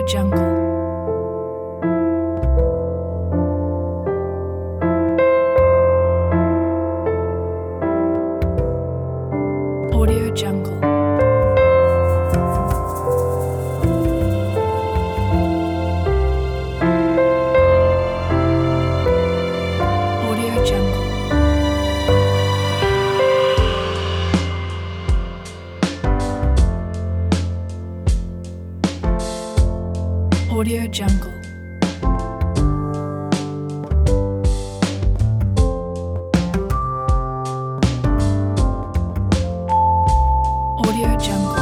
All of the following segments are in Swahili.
Jungle. Audio Jungle. Audio Jungle. Audio Jungle. Audio Jungle.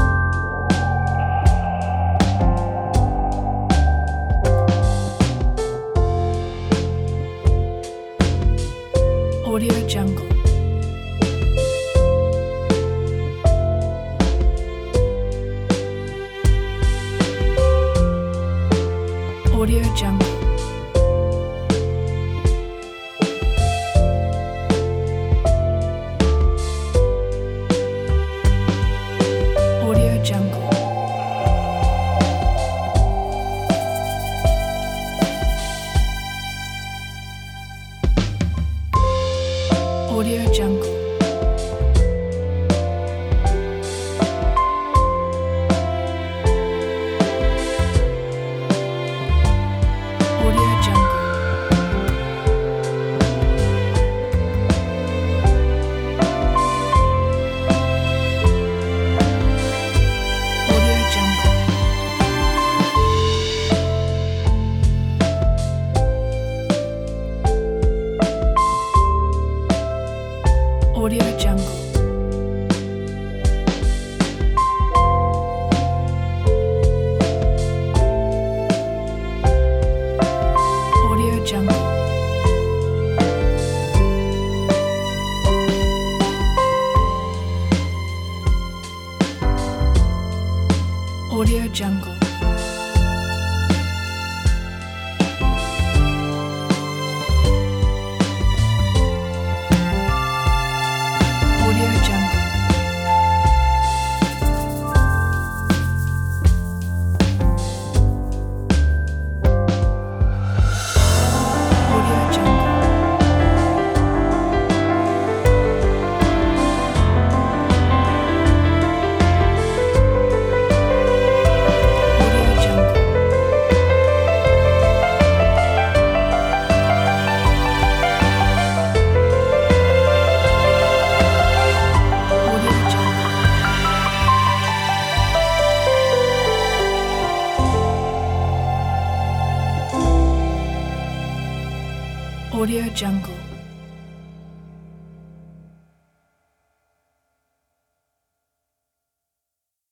Audio Jungle. Audio Jungle. Audio Jungle. Audio Jungle. Audio Jungle. Audio Jungle. Audio Jungle. Audio Jungle. Audio Jungle. Audio Jungle. Audio Jungle. Audio Jungle. Audio Jungle. Audio Jungle.